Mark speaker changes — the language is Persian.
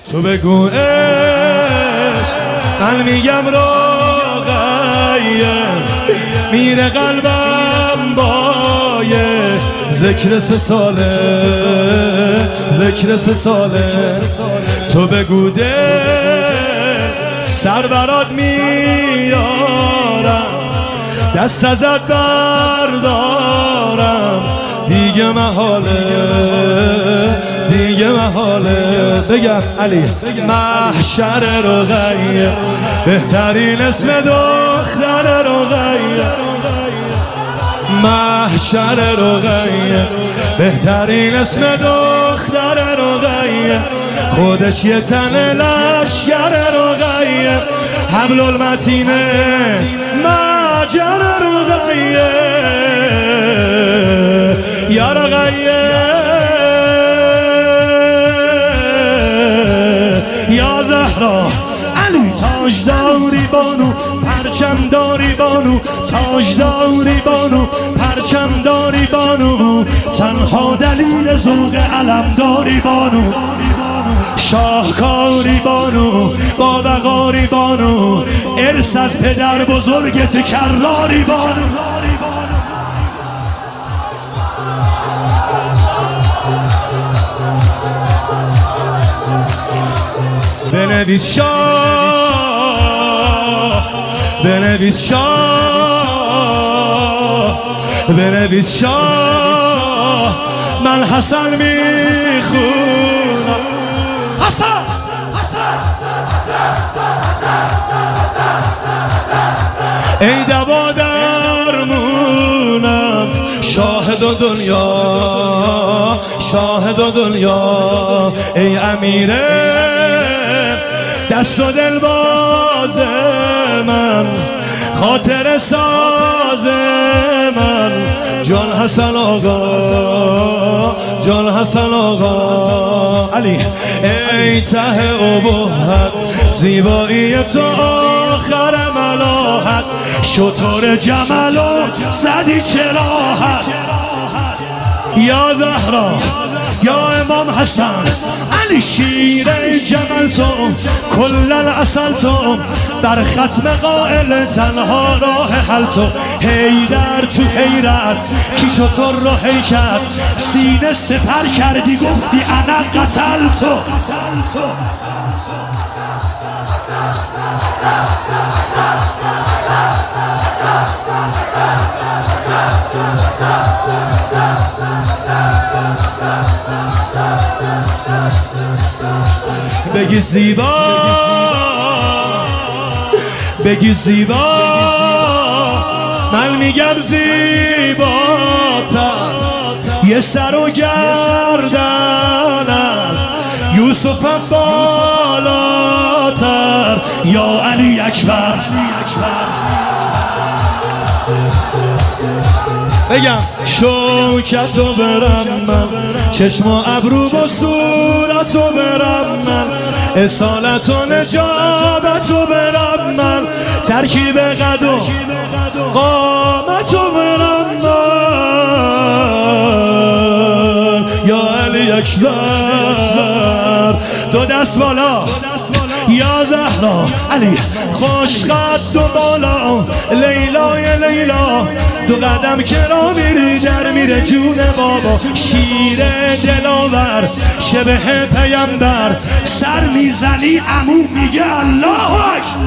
Speaker 1: تو بگو عشق، من میگم رقیه، میره قلبم بای ذکر 3 ساله، ذکر 3 ساله. تو بگو دل سر برات میارم، دست ازت بردارم، دیگه محاله، دیگه محاله. بگم علی محشر رقیه، بهترین اسم دختر رقیه، محشر رقیه، بهترین اسم دختر رقیه. خودش یه تن لشگر رقیه، حبل المتینه مجر رقیه، یا رقیه یا زهرا. علی تاجداری بانو، پرچم داری بانو، تاجداری بانو، پرچم داری بانو، تنها دلیل ذوق علم داری بانو، شاهکاری بانو، با وقاری بانو، ارث از پدر بزرگت کراری بانو. بنویس شاه، بنویس شاه، بنویس شاه، من حسن میخونم. حسن ای دوا درمونم، شاهد و دنیا، شاهد و دنیا. ای امیره دست و دل باز من، خاطر ساز من، جان حسن آقا، جان حسن آقا. علی ای ته ابهت، زیبایی تو آخر ملاحت، شطور جمالو زدی چراحت، یا زهرا یا امام حسن. علی شیر جمل تو، کل العسل تو، در ختم قائل تنها راه حل تو. حیدر تو حیرت کی شطور رو حی کرد، سینه سپر کردی گفتی انا قتل تو. بگی زیبا، بگی زیبا، من میگم زیباتر، یه سر و گردن است یوسفم بالاتر، یا علی اکبر. بگم شوکتو برم من، چشم و ابرو با صورتو برم من، اصالت و نجابتو برم من، ترکیب قد و قامتو برم من، یا علی اکبر. دو دست بالا یا زهرا. علی خوشقد و بالا، لیلای لیلا، دو قدم که را میری در میره جون بابا. شیر دلاور شبه پیمبر، سر میزنی عمو میگه الله اکبر.